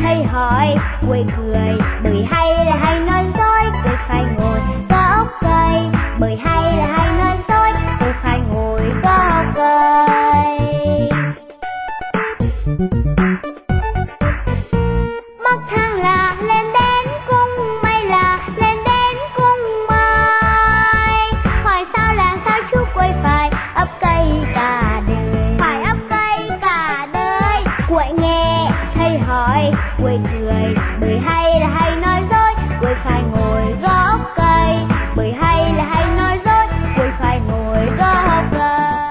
hay hỏi quê cười, bơi hay là hay nói dối, cười phải ngồi có ốc cây, bơi hay là hay